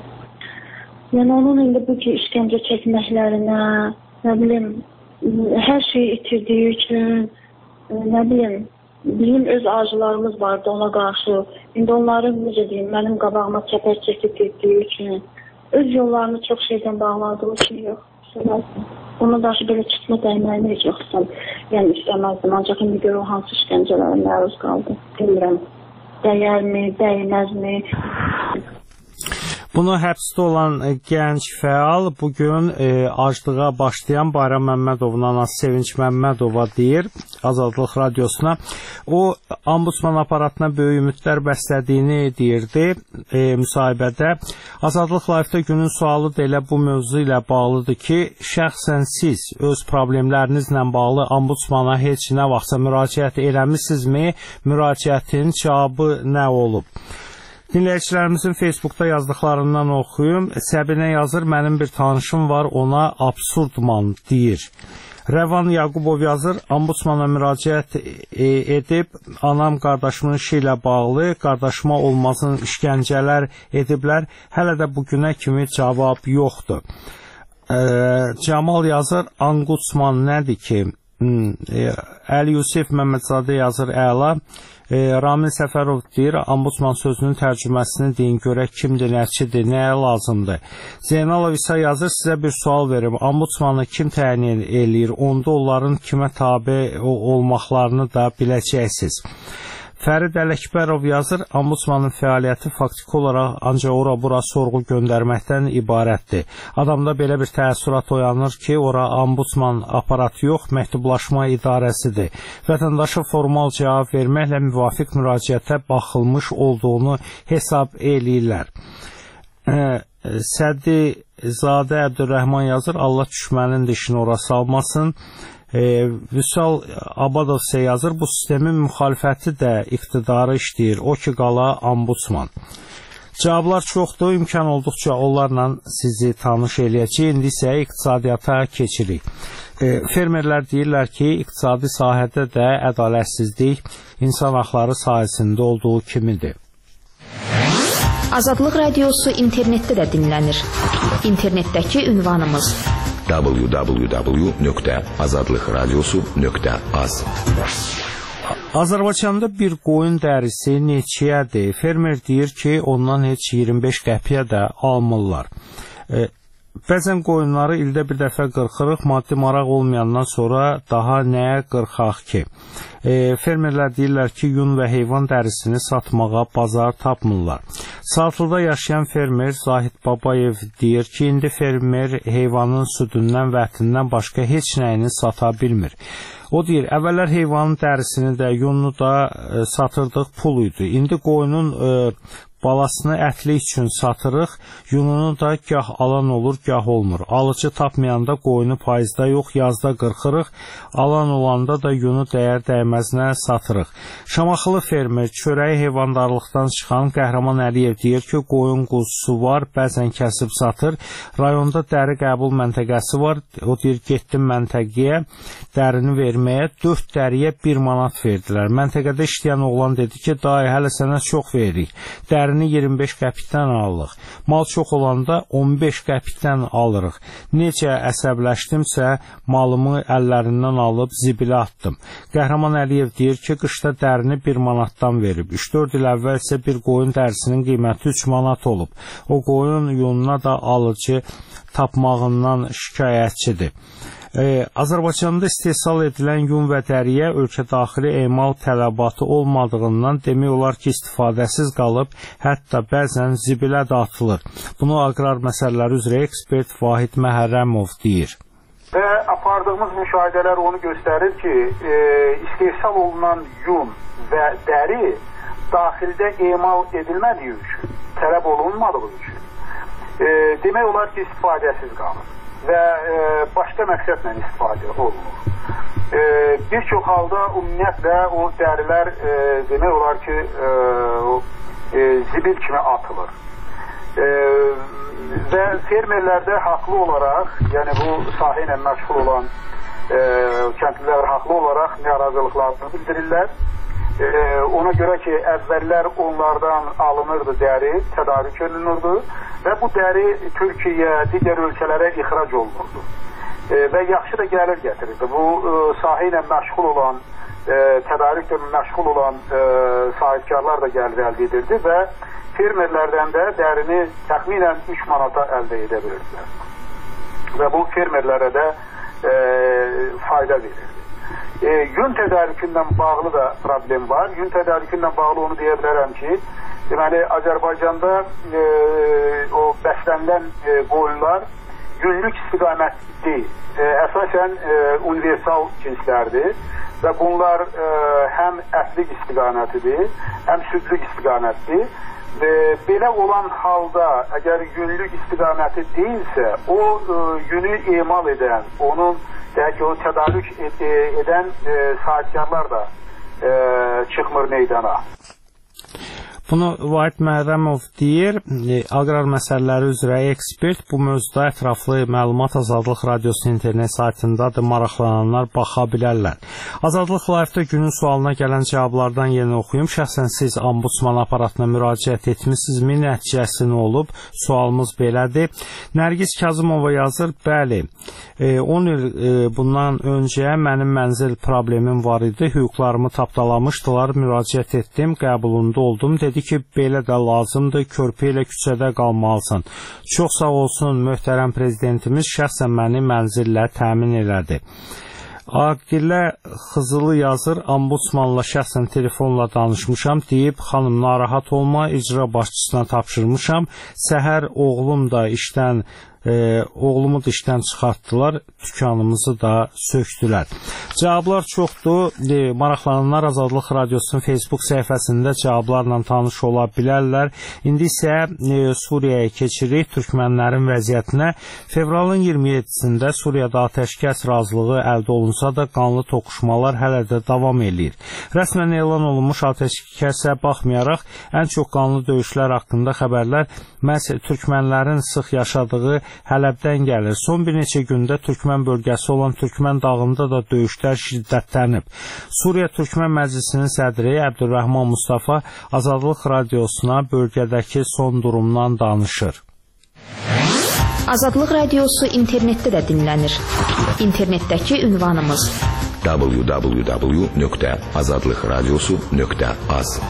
Yəni onun indi bu ki, işgəncə çəkməklərinə, nə bilim, hər şeyi itirdiyi üçün, nə bilim, bizim öz arzularımız vardı ona qarşı. İndi onların, necə deyim, mənim qabağıma çəpər çəkib getdiyi üçün, öz yollarını çox şeydən bağladığı üçün yox, istəməzdim. Ona qarşı belə çıxma dəyməyini heç yoxsam, yəni istəməzdim. Ancaq indi görə o hansı işgəncələrə məruz qaldı, bilmirəm, dəyərmi, dəyməzmi? Bunu həbsdə olan gənc fəal bugün e, aclığa başlayan Bayram Məmmədovun anası Sevinç Məmmədova deyir Azadlıq Radiosuna. O, Ombudsman aparatına böyük ümidlər bəslədiyini deyirdi e, müsahibədə. Azadlıq Live-da günün sualı da elə bu mövzu ilə bağlıdır ki, şəxsən siz öz problemlərinizlə bağlı Ombudsmana heç nə vaxtsa müraciət eləmisinizmi? Müraciətin cavabı nə olub? Dinləyicilərimizin Facebookda yazdıqlarından oxuyum. Səbinə yazır, mənim bir tanışım var, ona absurdman deyir. Rəvan Yaqubov yazır, Ombudsmana müraciət edib, anam qardaşımın işi ilə bağlı, qardaşıma olmasın işgəncələr ediblər, hələ də bugünə kimi cavab yoxdur. E, Camal yazır, Ombudsman nədir ki? Hmm, e, Əli Yusif Məmmədzadə yazır, əla. E, Ramil Səfərov deyir, Ombudsman sözünün tərcüməsini deyin, görək kimdir, nəçidir, nəyə lazımdır. Zeynalov isə yazır, sizə bir sual verim. Ombudsmanı kim təyin eləyir? Onda onların kimə tabe olmaqlarını da biləcəksiniz. Fərid Ələkbərov yazır, Ombudsmanın fəaliyyəti faktiki olaraq ancaq ora-bura sorğu göndərməkdən ibarətdir. Adamda belə bir təəssürat oyanır ki, ora Ombudsman aparatı yox, məktublaşma idarəsidir. Vətəndaşı formal cavab verməklə müvafiq müraciətə baxılmış olduğunu hesab eləyirlər. Sədi Zadə Əbdürrəhman yazır, Allah düşmənin dişini ora salmasın. E, Vüsal Abadov isə yazır, bu sistemin müxalifəti də iqtidarı işləyir, o ki qala Ombudsman. Cavablar çoxdur, imkan olduqca onlarla sizi tanış eləyəcək. İndi isə iqtisadiyyata keçirik. E, fermerlər deyirlər ki, iqtisadi sahədə də ədalətsizlik insan haqları sahəsində olduğu kimidir. Azadlıq Radiosu internetdə də dinlənir. İnternetdəki ünvanımız w w w nöqtə azadlıq radiosu nöqtə az. Azərbaycanda bir qoyun dərisi neçəyədir? Fermer deyir ki, ondan heç iyirmi beş qəpiyə də almırlar. E, bəzən qoyunları ildə bir dəfə qırxırıq, maddi maraq olmayandan sonra daha nəyə qırxaq ki? E, fermerlər deyirlər ki, yun və heyvan dərisini satmağa bazar tapmırlar. Saatlıda yaşayan fermer Zahid Babayev deyir ki, indi fermer heyvanın südündən və ətindən başqa heç nəyini sata bilmir. O deyir, əvvəllər heyvanın dərisini də, yununu da e, satırdıq, pul idi. İndi qoyunun e, balasını ətli üçün satırıq, yununu da gah alan olur, gah olmur. Alıcı tapmayanda qoyunu payızda yox, yazda qırxırıq, alan olanda da yunu dəyər dəyməzinə satırıq. Şamaxılı fermer, çörəyi heyvandarlıqdan çıxan Qəhrəman Əliyev deyir ki, qoyun quzusu var, bəzən kəsib satır. Rayonda dəri qəbul məntəqəsi var, o deyir, getdim məntəqəyə, dərini verməyə, dörd dəriyə bir manat verdilər. Məntəqədə işləyən oğlan dedi ki, dayı, hələ sənə çox veririk. Dərini iyirmi beş qəpikdən alırıq. Mal çox olanda on beş qəpikdən alırıq. Necə əsəbləşdimsə, malımı əllərindən alıb zibilə atdım. Qəhrəman Əliyev deyir ki, qışda dərini bir manatdan verib. üç dörd il əvvəl isə bir qoyun dərisinin qiyməti üç manat olub. O qoyun yununa da alıcı tapmağından şikayətçidir. Ee, Azərbaycanda istehsal edilən yun və dəriyə ölkə daxili emal tələbatı olmadığından demək olar ki, istifadəsiz qalıb, hətta bəzən zibilə də atılır. Bunu aqrar məsələləri üzrə ekspert Vahid Məhərrəmov deyir. Və apardığımız müşahidələr onu göstərir ki, e, istehsal olunan yun və dəri daxildə emal edilmədiyi üçün, tələb olunmadığı üçün, e, demək olar ki, istifadəsiz qalır və e, başqa məqsədlə istifadə olunur. E, bir çox halda ümumiyyətlə o dərilər e, demək olar ki, e, o, e, zibil kimi atılır. E, və fermerlərdə haqlı olaraq, yəni bu sahə ilə məşğul olan e, kəndlilər haqlı olaraq narazılıqlarını bildirirlər. E, ona görə ki, əvvəllər onlardan alınırdı dəri, tədarik olunurdu və bu dəri Türkiyə, digər ölkələrə ixrac olunurdu. E, və yaxşı da gəlir gətirirdi. Bu e, sahə ilə məşğul olan, e, tədariklə məşğul olan e, sahibkarlar da gəlir əldə edirdi və fermerlərdən də dərini təxminən üç manata əldə edə bilirdilər. Və bu fermerlərə də e, fayda verirdi. E, yün tədarikindən bağlı da problem var. Yün tədarikindən bağlı onu deyə bilərəm ki, Deməli, Azərbaycanda e, o bəslənilən e, qoyunlar günlük istiqamətli deyil. E, əsasən e, universal cinslərdir və bunlar e, həm ətlik istiqamətidir, həm südlük istiqamətdir. E, belə olan halda, əgər günlük istiqaməti deyilsə, o e, yünü emal edən, onun deyək, o tədarük ed edən e, sahibkarlar da e, çıxmır meydana. Bunu Vahid Məhərrəmov deyir, aqrar məsələləri üzrə ekspert. Bu mövzuda ətraflı məlumat Azadlıq Radiosu internet saytındadır, maraqlananlar baxa bilərlər. Azadlıq Live-da günün sualına gələn cavablardan yeni oxuyum. Şəxsən siz ombudsman aparatına müraciət etmişsinizmi? Nəticəsi nə olub? Sualımız belədir. Nərgiz Kazımova yazır, bəli, on il bundan öncə mənim mənzil problemim var idi, hüquqlarımı tapdalamışdılar, müraciət etdim, qəbulunda oldum, dedi ki, belə də lazımdır, körpü ilə küçədə qalmalısan. Çox sağ olsun, möhtərəm prezidentimiz şəxsən məni mənzillə təmin elədi. Aqilə Xızılı yazır, ombudsmanla şəxsən telefonla danışmışam, deyib, xanım narahat olma, icra başçısına tapşırmışam, səhər oğlum da işdən E, oğlumu da işdən çıxartdılar, dükanımızı da söktülər. Cavablar çoxdur. E, maraqlananlar Azadlıq Radiosunun Facebook səhifəsində cavablarla tanış ola bilərlər. İndi isə e, Suriyaya keçirik, türkmənlərin vəziyyətinə. Fevralın iyirmi yeddisində Suriyada atəşkəs razılığı əldə olunsa da qanlı toqquşmalar hələ də davam eləyir. Rəsmən elan olunmuş atəşkəsə baxmayaraq, ən çox qanlı döyüşlər haqqında xəbərlər məhz türkmənlərin sıx yaşadığı Hələbdən gəlir. Son bir neçə gündə Türkmən bölgəsi olan Türkmən dağında da döyüşlər şiddətlənib. Suriya Türkmən Məclisinin sədri Əbdürrəhman Mustafa Azadlıq Radiosuna bölgədəki son durumdan danışır. Azadlıq Radiosu internetdə də dinlənir. İnternetdəki ünvanımız w w w nöqtə azadlıq radiosu nöqtə az.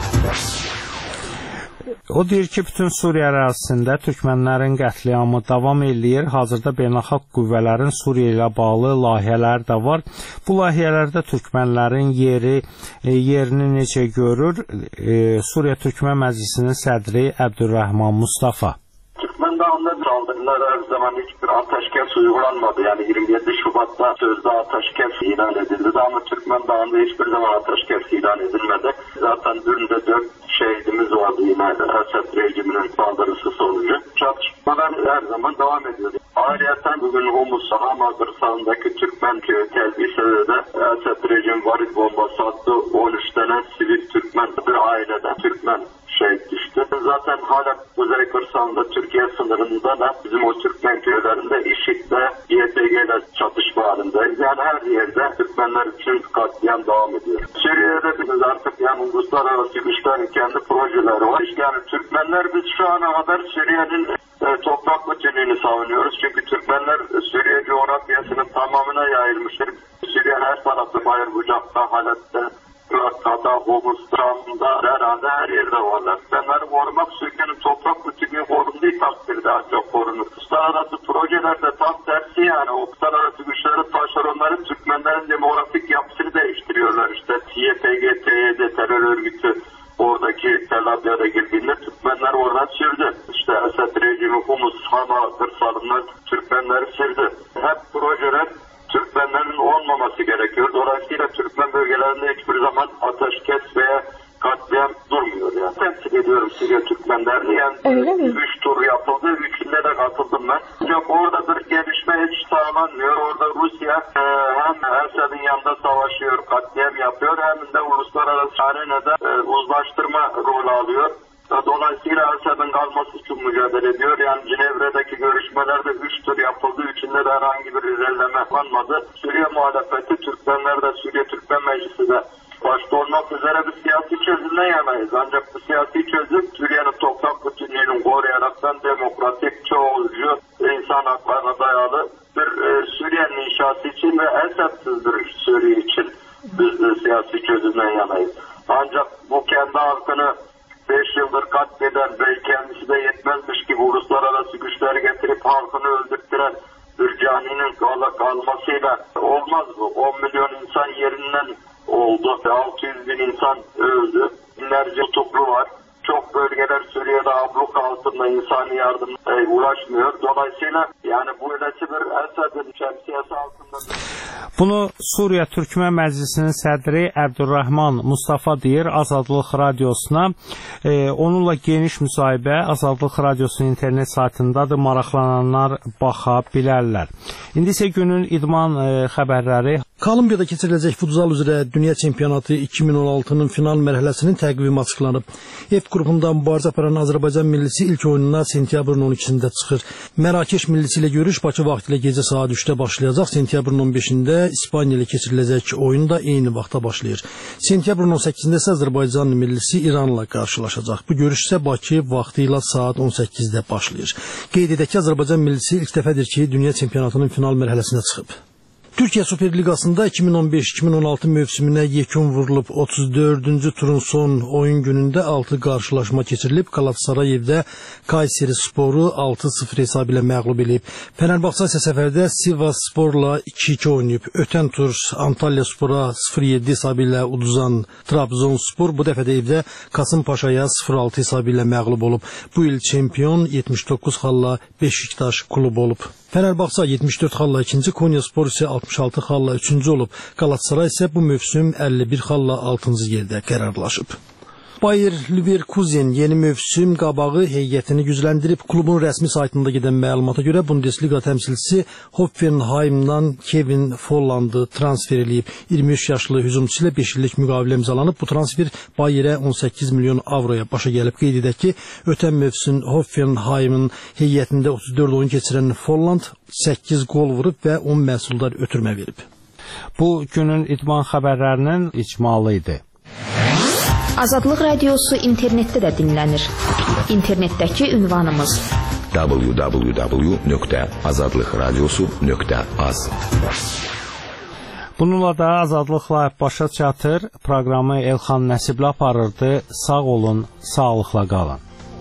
O deyir ki, bütün Suriya ərazisində türkmənlərin qətliamı davam eləyir. Hazırda beynəlxalq qüvvələrin Suriya ilə bağlı layihələr də var. Bu layihələrdə türkmənlərin yeri, e, yerini necə görür? E, Suriya Türkmən Məclisinin sədri Əbdürrəhman Mustafa. Türkmen dağında saldırılar her zaman hiçbir ateşkes uygulanmadı. Yani yirmi yedi Şubat'ta sözde ateşkes ilan edildi ama Türkmen dağında hiçbir zaman ateşkes ilan edilmedi. Zaten dün de dört şehidimiz vardı yine Esed rejiminin saldırısı sonucu. Çatışmalar her zaman devam ediyor. Ayrıca bugün Humus Hama kırsalındaki Türkmen köyü Telbise'de de Esed rejim varit bombası attı. on üç tane sivil Türkmen bir aileden Türkmen şehit düştü. Zaten hala Kuzey kırsalında Türkiye sınırında da bizim o Türkmen köylerinde IŞİD'le Y P G'yle çatışma halindeyız. Yani her yerde Türkmenler için katliam devam ediyor. Suriye'de biz artık yani uluslararası güçlerin kendi projeleri var. Yani Türkmenler biz şu ana kadar Suriye'nin e, toprak bütünlüğünü savunuyoruz. Çünkü Türkmenler Suriye coğrafyasının tamamına yayılmıştır. Suriye her tarafta Bayır Bucak'ta, Halep'te, Rakka'da, Humus, Trabzon'da, herhalde her yerde varlar. Türkmenleri korumak Suriye'nin toprak bütünlüğü korunduğu takdirde ancak korunur. Uluslararası projelerde tam tersi yani uluslararası güçlerin taşeronları Türkmenlerin demografik yapısını değiştiriyorlar. İşte Y P G, T Y D terör örgütü oradaki Tel Abyad'a girdiğinde Türkmenler oradan sürdü. İşte Esed rejimi Humus, Hama kırsalından Türkmenleri sürdü. Hep projeler Türkmenlerin olmaması gerekiyor. Dolayısıyla Türkmen bölgelerinde hiçbir zaman ateşkes veya katliam durmuyor yani. Temsil ediyorum Suriye Türkmenlerini. Yani öyle mi? Üç tur yapıldı. Üçünde de katıldım ben. Ancak orada bir gelişme hiç sağlanmıyor. Orada Rusya e, hem Esed'in yanında savaşıyor, katliam yapıyor. Hem de uluslararası arenada e, uzlaştırma rolü alıyor. Dolayısıyla Esed'in kalması için mücadele ediyor. Yani Cenevre'deki görüşmelerde üç tur yapıldı. Üçünde de herhangi bir ilerleme yapılmadı. Suriye muhalefeti, Türkmenler de Suriye Türkmen Meclisi de başta olmak üzere bir siyasi çözümden yanayız. Ancak bu siyasi çözüm Suriye'nin toprak bütünlüğünü koruyaraktan demokratik, çoğulcu, insan haklarına dayalı bir e, Suriye'nin inşası için ve Esed'siz bir Suriye için biz de siyasi çözümden yanayız. Ancak bu kendi halkını beş yıldır katleden ve kendisi de yetmezmiş gibi uluslararası güçleri getirip halkını öldürttüren bir caninin kal kalmasıyla olmaz bu. on milyon insan yerinden oldu. altı yüz bin insan öldü. Binlerce tutuklu var. birçok bölgeler Suriye'de abluk altında insani yardım e, ulaşmıyor. Dolayısıyla yani bu öylesi bir Esad'ın şemsiyesi altında. Bunu Suriye Türkmen Məclisinin sədri Əbdurrahman Mustafa deyir Azadlıq Radiosuna. E, onunla geniş müsahibə Azadlıq Radiosunun internet saytındadır. Maraqlananlar baxa bilərlər. İndi isə günün idman e, xəbərləri. Kolumbiyada keçiriləcək futsal üzrə Dünya Çempionatı iki min on altının final mərhələsinin təqvimi açıqlanıb. F qrupunda mübarizə aparan Azərbaycan millisi ilk oyununa sentyabrın on ikisində çıxır. Mərakeş millisi ilə görüş Bakı vaxtı ilə gecə saat üçdə başlayacaq. Sentyabrın on beşində İspaniya ilə keçiriləcək oyun da eyni vaxtda başlayır. Sentyabrın on səkkizində isə Azərbaycan millisi İranla qarşılaşacaq. Bu görüş isə Bakı vaxtı ilə saat on səkkizdə başlayır. Qeyd edək ki, Azərbaycan millisi ilk dəfədir ki, Dünya Çempionatının final mərhələsinə çıxıb. Türkiye Süper Ligasında iki min on beş iki min on altı mövsümünə yekun vurulub. otuz dördüncü turun son oyun günündə altı qarşılaşma keçirilib. Galatasaray evdə Kayseri Sporu altı sıfır hesabı ilə məğlub edib. Fenerbahçe isə səfərdə Sivas Sporla iki iki oynayıb. Ötən tur Antalya Spora sıfır yeddi hesabı ilə uduzan Trabzonspor bu dəfə də evdə Kasımpaşaya sıfır altı hesabı ilə məğlub olub. Bu il çempion yetmiş doqquz xalla Beşiktaş klubu olub. Fenerbahçe yetmiş dörd xalla ikinci, Konyaspor isə altmış altı xalla üçüncü olub. Galatasaray isə bu mövsüm əlli bir xalla altıncı yerdə qərarlaşıb. Bayer Leverkusen yeni mövsüm qabağı heyətini gücləndirib. Klubun rəsmi saytında gedən məlumata görə Bundesliga təmsilçisi Hoffenheim'dan Kevin Volland'ı transfer edib. iyirmi üç yaşlı hücumçu ilə beş illik müqavilə imzalanıb. Bu transfer Bayerə on səkkiz milyon avroya başa gəlib. Qeyd edək ki, ötən mövsüm Hoffenheim'in heyətində otuz dörd oyun keçirən Volland səkkiz gol vurub və on məhsuldar ötürmə verib. Bu günün idman xəbərlərinin icmalı idi. Azadlıq Radiosu internetdə də dinlənir. İnternetdəki ünvanımız w w w nöqtə azadlıqradiosu nöqtə az. Bununla da Azadlıqla başa çatır. Proqramı Elxan Nəsibli aparırdı. Sağ olun, sağlıqla qalın.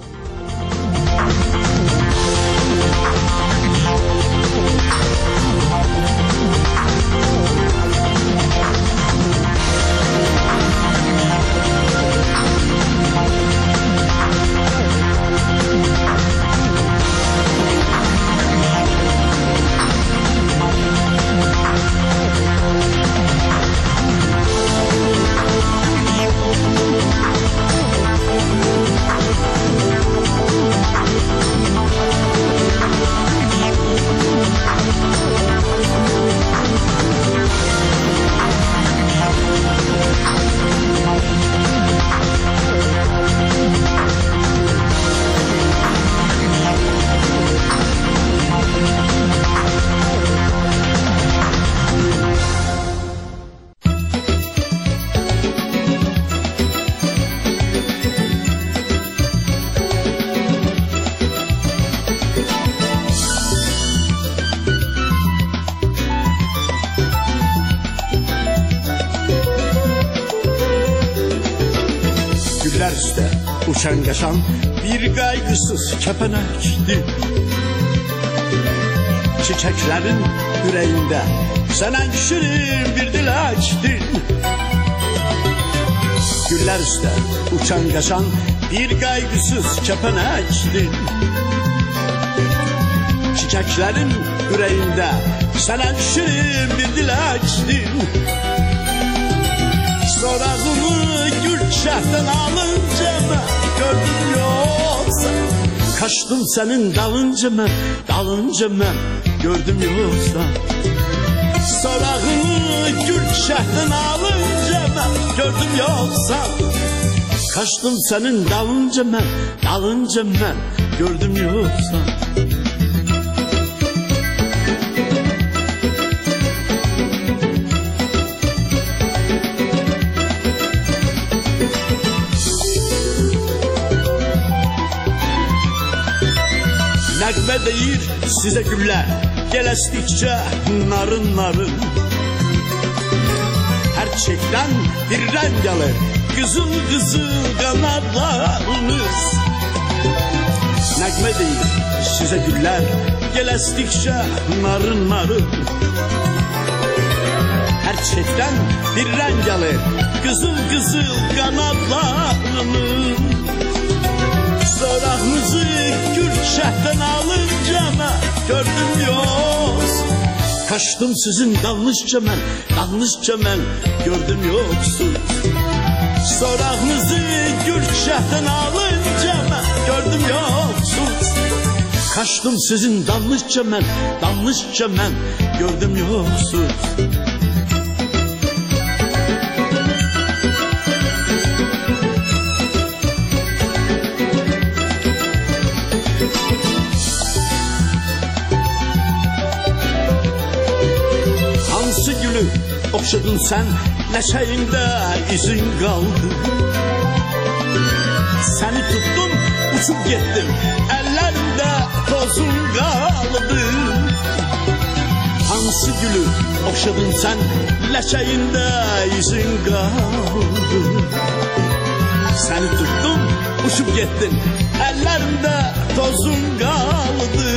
Uçan kaçan bir kaygısız kepenekti. Çiçeklerin yüreğinde senen şirin bir dilektin. Güller üstte uçan kaçan bir kaygısız kepenektin. Çiçeklerin yüreğinde senen şirin bir dilektin. Sorağımı Gülşah'tan alınca mı gördüm yoksa, kaçtım senin dalınca mı, dalınca mı gördüm yoksa. Sorağımı Gülşah'tan alınca mı gördüm yoksa, kaçtım senin dalınca mı, dalınca mı gördüm yoksa. Nəğmə deyir sizə güllər, gələsdikcə narın narın. Hər çəkdən bir rəng alır, qızıl qızıl qanadlarınız. Nəğmə deyir sizə güllər, gələsdikcə narın narın. Hər çəkdən bir rəng alır, qızıl qızıl qanadlarınız. Sorağınızı Gülşah'tan alınca mən gördüm yox. Kaçtım sizin dalınızca mən, dalınızca mən gördüm yoxsuz. Sorağınızı Gülşah'tan alınca mən gördüm yoxsuz. Kaçtım sizin dalınızca mən, dalınızca mən gördüm yoxsuz. Hansı gülü oxşadın sən, ləşəyində izin qaldı. Səni tutdum, uçub getdim, əllərində tozun qaldı. Hansı gülü oxşadın sən, ləşəyində izin qaldı. Səni tutdum, uçub getdim, əllərində tozun qaldı.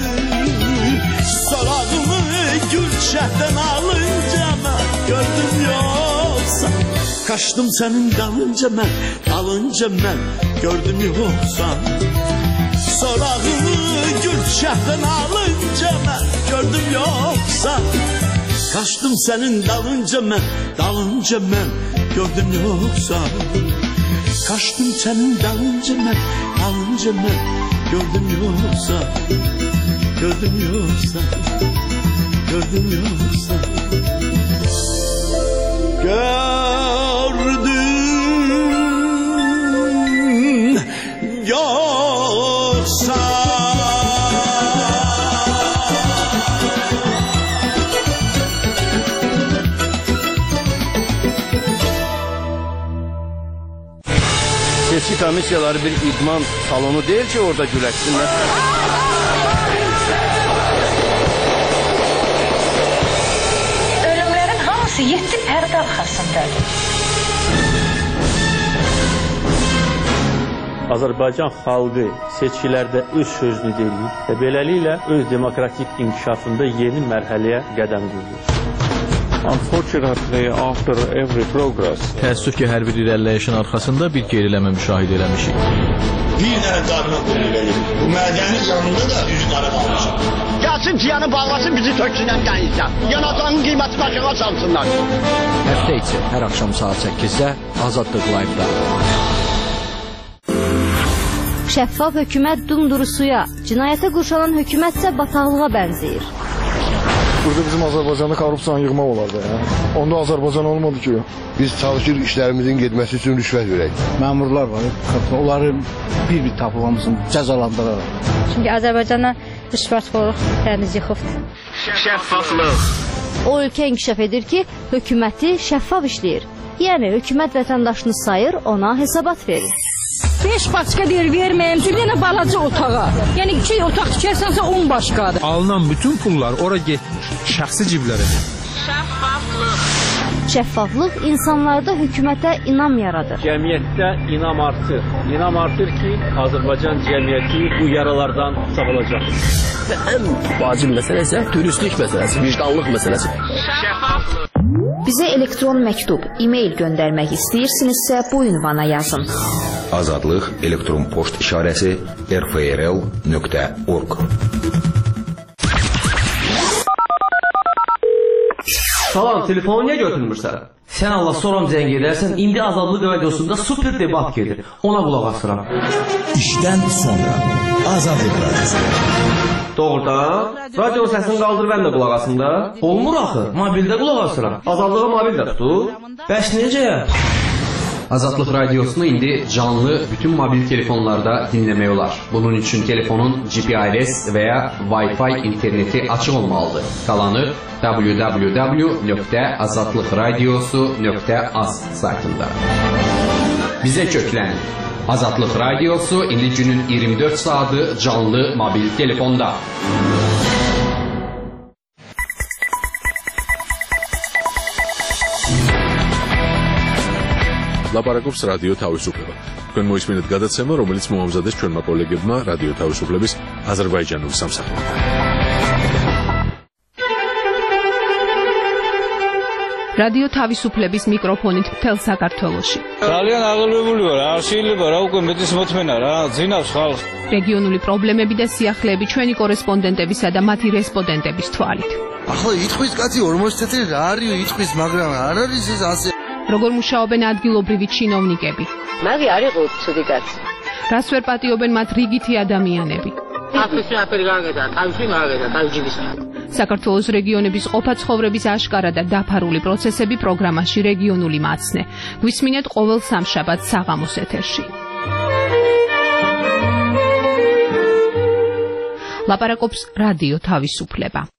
Sorağımı Gülşah'tan alınca mən gördüm yoxsa. Kaçtım senin dalınca mən, dalınca mən gördüm yoxsa. Sorağımı Gülşah'tan alınca mən gördüm yoxsa. Kaçtım senin dalınca mən, dalınca mən gördüm yoxsa. Kaçtım senin dalınca mən, dalınca mən gördüm yoxsa. Gördüm yoxsa, gördüm yoxsa. Gördüm yoxsa. Seçki komissiyaları bir idman salonu değil ki orada güləşsinlər. Yedi pərdə arxasındadır. Azərbaycan xalqı seçkilərdə öz sözünü deyir və beləliklə öz demokratik inkişafında yeni mərhələyə qədəm qoyur. Unfortunately, after every progress, təəssüf ki, hər bir irəliləyişin arxasında bir geriləmə müşahidə eləmişik. Bir dənə qarına qulluqlayır. Bu mədəni canında da üzü qara qalmışıq. Gəlsin ciyanı bağlasın, bizi töksünən dənizdən. Yanacağının qiyməti başına salsınlar. Həftə içi hər axşam saat səkkizdə Azadlıq Live-da. Şəffaf hökumət dumduru suya, cinayətə qurşanan hökumət isə bataqlığa bənzəyir. Burada bizim Azərbaycanda korrupsiyanı yığmaq olardı. Ya. Onda Azərbaycan olmadı ki. Biz çalışırıq işlərimizin getməsi üçün rüşvət verək. Məmurlar var, onları bir-bir tapılamızın cəzalandıraraq. Çünki Azərbaycana rüşvətxorluq dəniz yıxıbdır. Şəffaflıq. O ölkə inkişaf edir ki, hökuməti şəffaf işləyir. Yəni, hökumət vətəndaşını sayır, ona hesabat verir. Beş başqa deyir, verməyim, bir dənə balaca otağa. Yəni, iki otaq tikərsənsə on başqadır. Alınan bütün pullar ora getmir, şəxsi ciblərə. Şəffaflıq. Şəffaflıq insanlarda hökumətə inam yaradır. Cəmiyyətdə inam artır. İnam artır ki, Azərbaycan cəmiyyəti bu yaralardan sağolacaq. Və ən vacib məsələ isə dürüstlük məsələsi, vicdanlıq məsələsi. Şəffaflıq. Bizə elektron məktub, e-mail göndərmək istəyirsinizsə bu ünvana yazın. Azadlıq elektron poçt işarəsi r f r l nöqtə org. Salam, telefonu niyə götürmürsən? Sən Allah soram zəng edərsən, indi Azadlıq radiosunda super debat gedir. Ona qulaq asıram. İşdən sonra Azadlıq radiosu. Doğrudan, radio səsini qaldır, mən də qulaq asım da. Olmur axı, mobildə qulaq asıram. Azadlığa mobil də tutur. Bəs necə? Azadlıq radiosunu indi canlı bütün mobil telefonlarda dinləmək olar. Bunun üçün telefonun G P R S və ya Wi-Fi interneti açıq olmalıdır. Qalanı w w w nöqtə azadlıqradiosu nöqtə az saytında. Bizə köklənin. Azadlıq radiosu indi günün iyirmi dörd saatı canlı mobil telefonda. ლაპარაკობს რადიო თავისუფლება. თქვენ მოისმინეთ გადაცემა, რომელიც მოამზადეს ჩვენმა კოლეგებმა რადიო თავისუფლების აზერბაიჯანულ სამსახურში. რადიო თავისუფლების მიკროფონით მთელ საქართველოში. ძალიან აღელვებული ვარ, არ შეიძლება რა უკვე მეტის მოთმენა რა, ძინავს ხალხს. რეგიონული პრობლემები და სიახლეები ჩვენი კორესპონდენტებისა და მათი რესპონდენტების თვალით. ახლა იტყვის კაცი ორმოცი წელი რა არის იტყვის, მაგრამ არ არის ეს ასე. როგორ მუშაობენ ადგილობრივი ჩინოვნიკები? მაგი არ იყო ცუდი კაცი. რას ვერ პატიობენ მათ რიგითი ადამიანები? აფრიკა აფერი გაგედა, თავში მაგედა, თავჯიბისა. საქართველოს რეგიონების ყოფა-ცხოვრების აშკარა და დაფარული პროცესები პროგრამაში რეგიონული მაცნე. გვისმინეთ ყოველ სამშაბათს საღამოს ეთერში. ლაპარაკობს რადიო თავისუფლება.